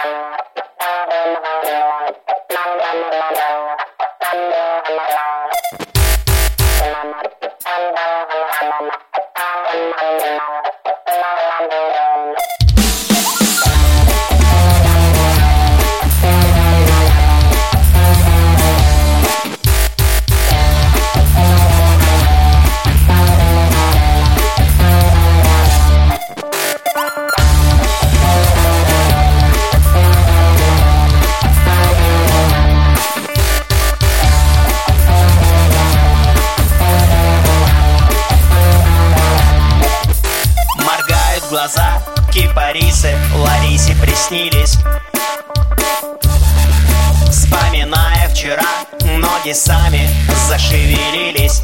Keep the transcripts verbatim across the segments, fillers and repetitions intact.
Глаза кипарисы Ларисе приснились. Вспоминая вчера, ноги сами зашевелились.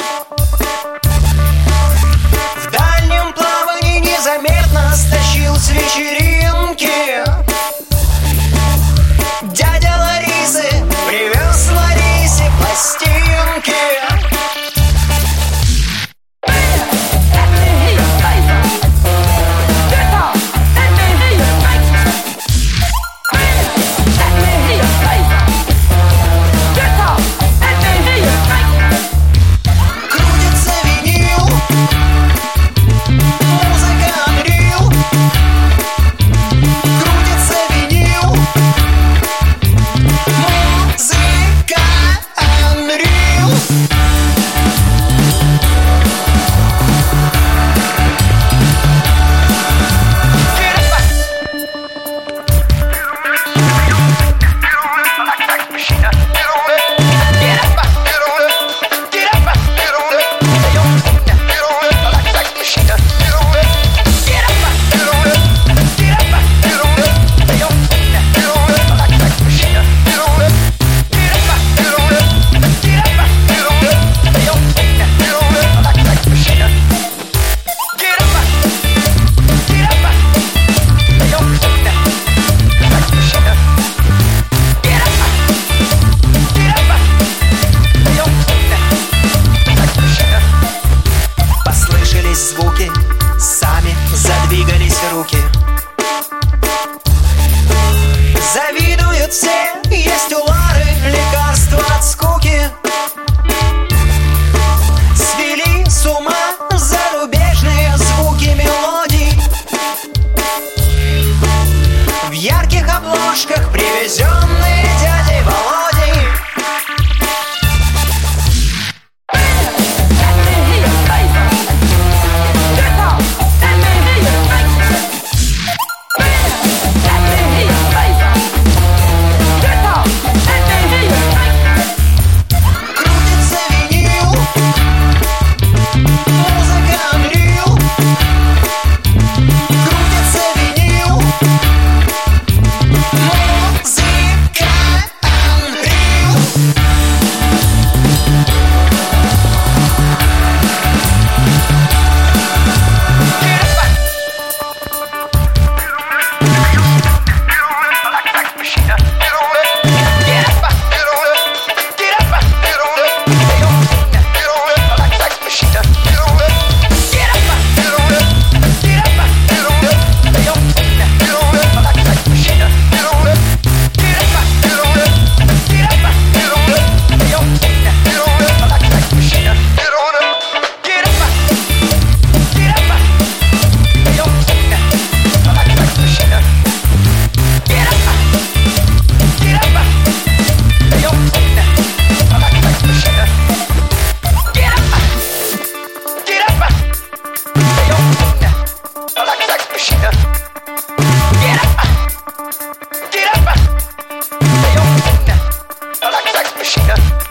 В дальнем плавании незаметно стащил с вечеринки. Дядя Ларисы привез Ларисе пластинки. Звуки, сами задвигались руки. Завидуют все, есть у Лары лекарства от скуки. Свели с ума зарубежные звуки мелодий. В ярких обложках привезенные дядей Володей. Get up!